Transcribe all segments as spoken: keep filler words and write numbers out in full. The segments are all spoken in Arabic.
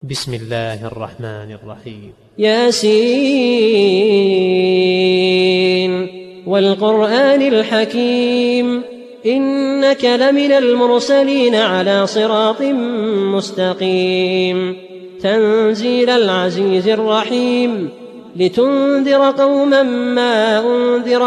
بسم الله الرحمن الرحيم. ياسين والقرآن الحكيم إنك لمن المرسلين على صراط مستقيم تنزيل العزيز الرحيم لتنذر قوما ما أنذر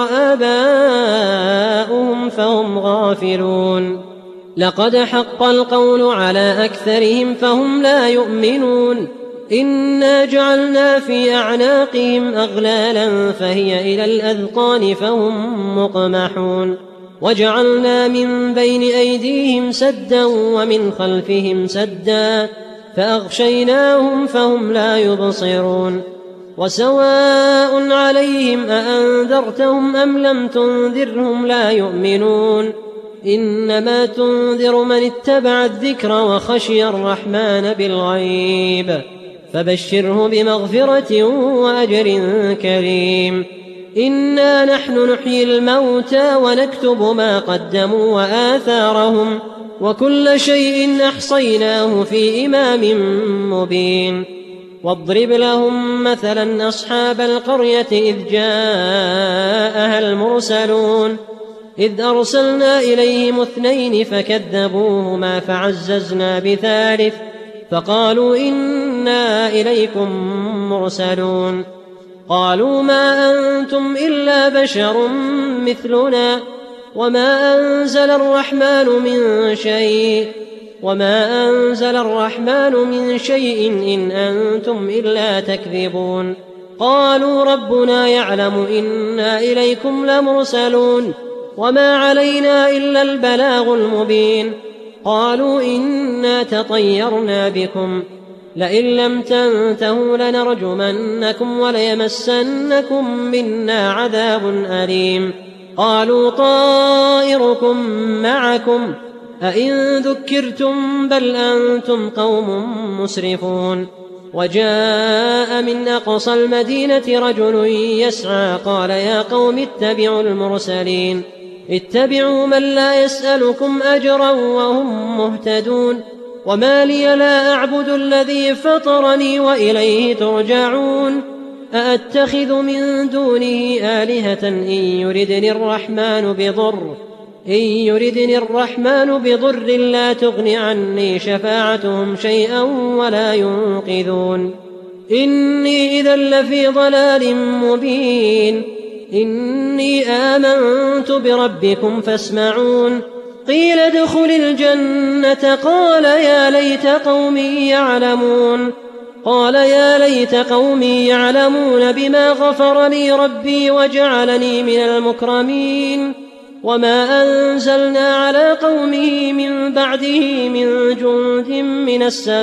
آباؤهم فهم غافلون لقد حق القول على أكثرهم فهم لا يؤمنون إنا جعلنا في أعناقهم أغلالا فهي إلى الأذقان فهم مقمحون وجعلنا من بين أيديهم سدا ومن خلفهم سدا فأغشيناهم فهم لا يبصرون وسواء عليهم أأنذرتهم أم لم تنذرهم لا يؤمنون إنما تنذر من اتبع الذكر وخشي الرحمن بالغيب فبشره بمغفرة وأجر كريم إنا نحن نحيي الموتى ونكتب ما قدموا وآثارهم وكل شيء أحصيناه في إمام مبين واضرب لهم مثلا أصحاب القرية إذ جاءها المرسلون إذ أرسلنا إليهم اثنين فكذبوهما فعززنا بثالث فقالوا إنا إليكم مرسلون قالوا ما أنتم إلا بشر مثلنا وما أنزل الرحمن من شيء وما أنزل الرحمن من شيء إن أنتم إلا تكذبون قالوا ربنا يعلم إنا إليكم لمرسلون وما علينا إلا البلاغ المبين قالوا إنا تطيرنا بكم لئن لم تنتهوا لنرجمنكم وليمسنكم منا عذاب أليم قالوا طائركم معكم أئن ذكرتم بل أنتم قوم مسرفون وجاء من أقصى المدينة رجل يسعى قال يا قوم اتبعوا المرسلين اتبعوا من لا يسألكم أجرا وهم مهتدون وما لي لا أعبد الذي فطرني وإليه ترجعون أأتخذ من دونه آلهة إن يردني الرحمن بضر إن يردني الرحمن بضر لا تغن عني شفاعتهم شيئا ولا ينقذون إني إذا لفي ضلال مبين إني آمنت بربكم فاسمعون قيل ادخل الجنة قال يا ليت قومي يعلمون قال يا ليت قومي يعلمون بما غفر لي ربي وجعلني من المكرمين وما أنزلنا على قومه من بعده من جند من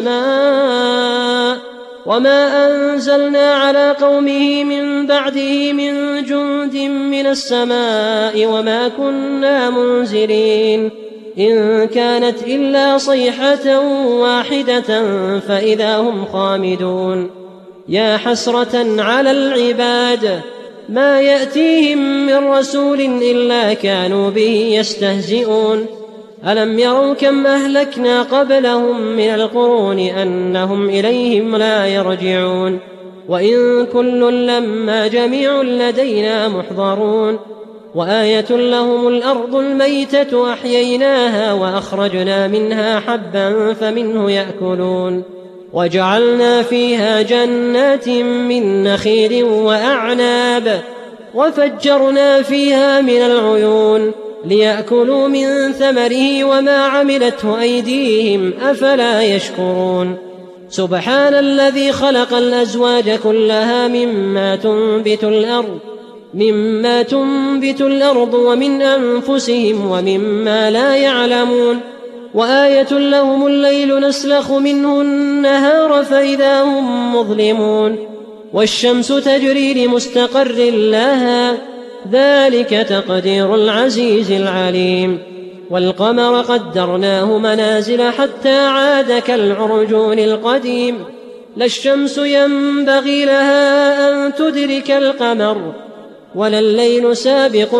السماء وما أنزلنا على قومه من بعده من جند من السماء وما كنا منزلين إن كانت إلا صيحة واحدة فإذا هم خامدون يا حسرة على العباد ما يأتيهم من رسول إلا كانوا به يستهزئون ألم يروا كم أهلكنا قبلهم من القرون أنهم إليهم لا يرجعون وإن كل لما جميع لدينا محضرون وآية لهم الأرض الميتة أحييناها وأخرجنا منها حبا فمنه يأكلون وجعلنا فيها جنات من نخيل وأعناب وفجرنا فيها من العيون ليأكلوا من ثمره وما عملته أيديهم أفلا يشكرون سبحان الذي خلق الأزواج كلها مما تنبت الأرض مما تنبت الأرض ومن أنفسهم ومما لا يعلمون وآية لهم الليل نسلخ منه النهار فإذا هم مظلمون والشمس تجري لمستقر لها ذلك تقدير العزيز العليم والقمر قدرناه منازل حتى عاد كالعرجون القديم لا الشمس ينبغي لها أن تدرك القمر ولا الليل سابق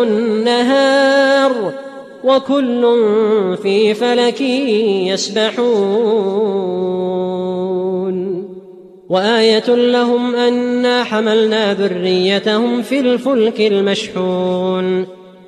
النهار وكل في فلك يسبحون. وآية لهم أنا حملنا ذريتهم في الفلك المشحون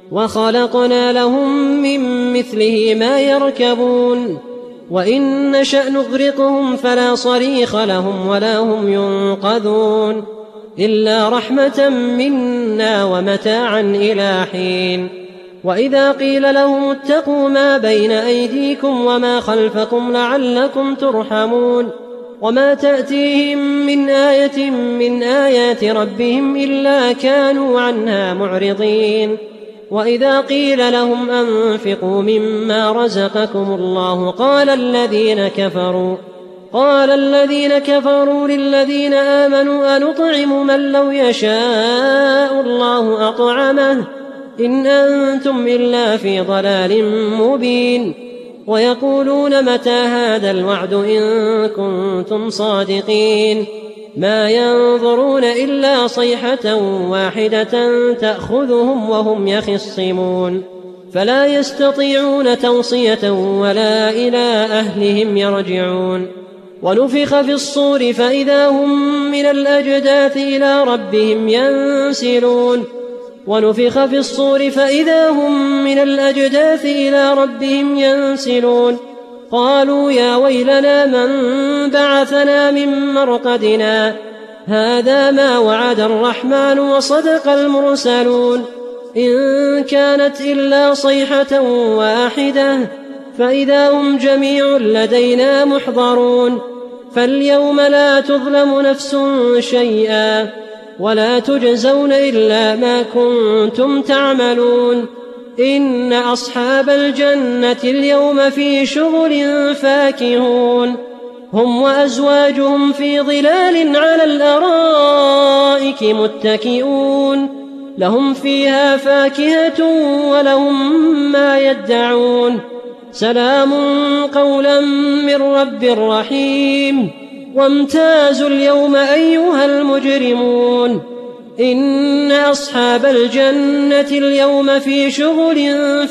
وخلقنا لهم من مثله ما يركبون وإن نشأ نغرقهم فلا صريخ لهم ولا هم ينقذون إلا رحمة منا ومتاعا إلى حين. وإذا قيل لهم اتقوا ما بين أيديكم وما خلفكم لعلكم ترحمون وما تأتيهم من آية من آيات ربهم إلا كانوا عنها معرضين. وإذا قيل لهم أنفقوا مما رزقكم الله قال الذين كفروا قال الذين كفروا للذين آمنوا أنطعم من لو يشاء الله أطعمه إن أنتم إلا في ضلال مبين. ويقولون متى هذا الوعد إن كنتم صادقين ما ينظرون إلا صيحة واحدة تأخذهم وهم يخصمون فلا يستطيعون توصية ولا إلى أهلهم يرجعون. ونفخ في الصور فإذا هم من الأجداث إلى ربهم ينسلون ونفخ في الصور فإذا هم من الأجداث إلى ربهم ينسلون قالوا يا ويلنا من بعثنا من مرقدنا هذا ما وعد الرحمن وصدق المرسلون إن كانت إلا صيحة واحدة فإذا هم جميع لدينا محضرون فاليوم لا تظلم نفس شيئا ولا تجزون إلا ما كنتم تعملون إن أصحاب الجنة اليوم في شغل فاكهون هم وأزواجهم في ظلال على الأرائك متكئون لهم فيها فاكهة ولهم ما يدعون سلام قولا من رب رحيم. وامتازوا اليوم أيها المجرمون إن أصحاب الجنة اليوم في شغل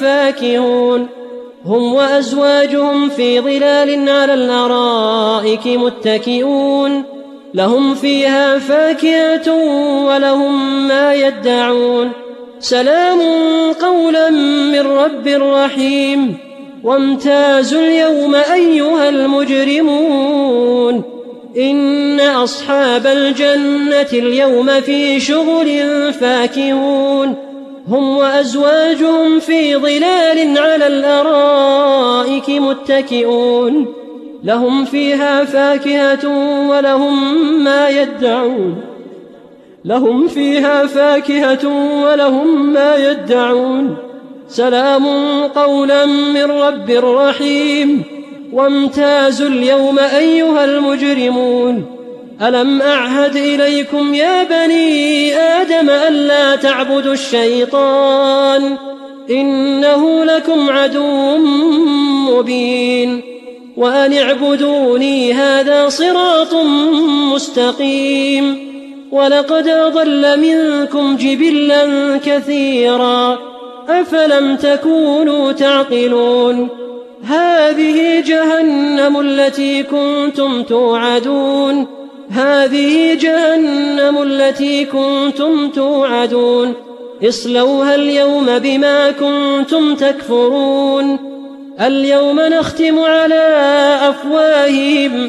فاكهون هم وأزواجهم في ظلال على الأرائك متكئون لهم فيها فاكهة ولهم ما يدعون سلام قولا من رب رحيم. وامتازوا اليوم أيها المجرمون إن أصحاب الجنة اليوم في شغل فاكهون هم وأزواجهم في ظلال على الأرائك متكئون لهم فيها فاكهة ولهم ما يدعون لهم فيها فاكهة ولهم ما يدعون سلام قولا من رب رحيم. وامتازوا اليوم أيها المجرمون ألم أعهد إليكم يا بني آدم ألا تعبدوا الشيطان إنه لكم عدو مبين وأن اعبدوني هذا صراط مستقيم. ولقد أضل منكم جبلا كثيرا أفلم تكونوا تعقلون هذه جهنم التي كنتم توعدون هذه جهنم التي كنتم توعدون اصلوها اليوم بما كنتم تكفرون اليوم نختم على أفواههم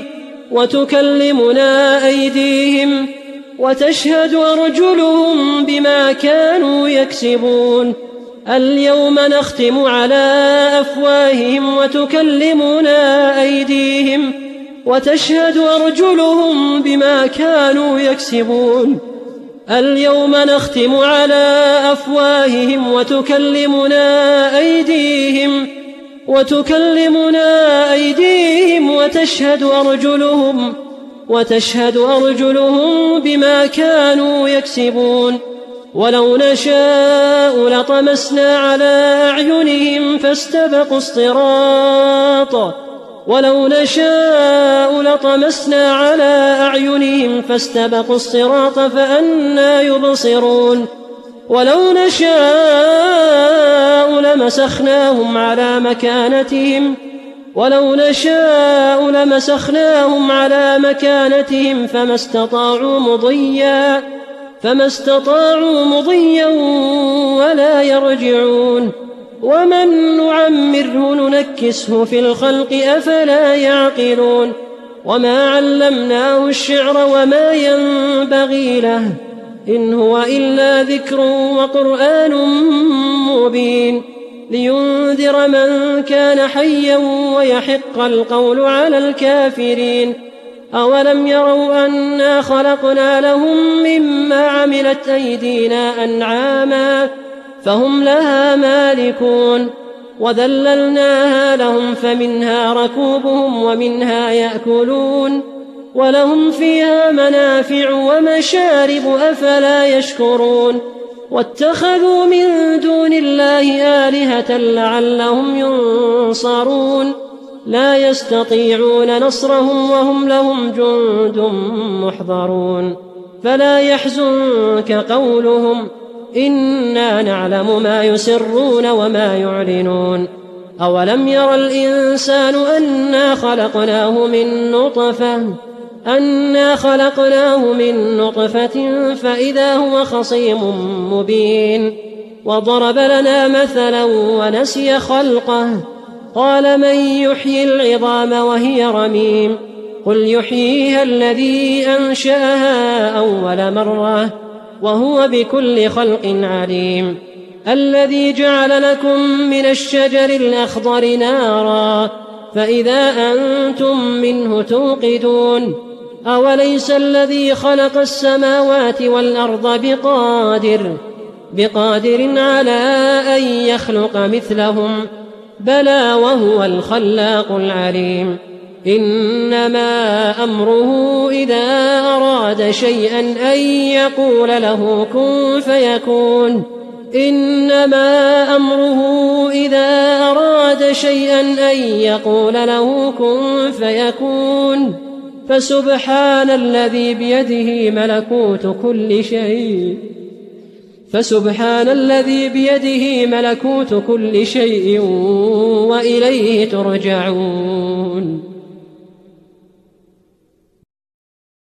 وتكلمنا أيديهم وتشهد أرجلهم بما كانوا يكسبون اليوم نختم على أفواههم وتكلمنا أيديهم وتشهد أرجلهم بما كانوا يكسبون اليوم نختم على أفواههم وتكلمنا أيديهم وتكلمنا أيديهم وتشهد أرجلهم وتشهد أرجلهم بما كانوا يكسبون ولو نشاء لطمسنا على أعينهم فاستبقوا الصراط ولو نشاء لطمسنا على أعينهم فاستبقوا الصراط فأنى يبصرون ولو نشاء لمسخناهم على مكانتهم ولو نشاء لمسخناهم على مكانتهم فما استطاعوا مضيا فما استطاعوا مضيا ولا يرجعون ومن نعمره ننكسه في الخلق أفلا يعقلون وما علمناه الشعر وما ينبغي له إن هو إلا ذكر وقرآن مبين لينذر من كان حيا ويحق القول على الكافرين أولم يروا أنا خلقنا لهم مما عملت أيدينا أنعاما فهم لها مالكون وذللناها لهم فمنها ركوبهم ومنها يأكلون ولهم فيها منافع ومشارب أفلا يشكرون واتخذوا من دون الله آلهة لعلهم ينصرون لا يستطيعون نصرهم وهم لهم جند محضرون فلا يحزنك قولهم إنا نعلم ما يسرون وما يعلنون أولم ير الإنسان أنا خلقناه من نطفة أنا خلقناه من نطفة فإذا هو خصيم مبين وضرب لنا مثلا ونسي خلقه قال من يحيي العظام وهي رميم قل يحييها الذي أنشأها أول مرة وهو بكل خلق عليم الذي جعل لكم من الشجر الأخضر نارا فإذا أنتم منه توقدون أوليس الذي خلق السماوات والأرض بقادر بقادر على أن يخلق مثلهم بلى وهو الخلاق العليم إنما أمره إذا أراد شيئا أن يقول له كن فيكون إنما أمره إذا أراد شيئا أن يقول له كن فيكون فسبحان الذي بيده ملكوت كل شيء فسبحان الذي بيده ملكوت كل شيء وإليه ترجعون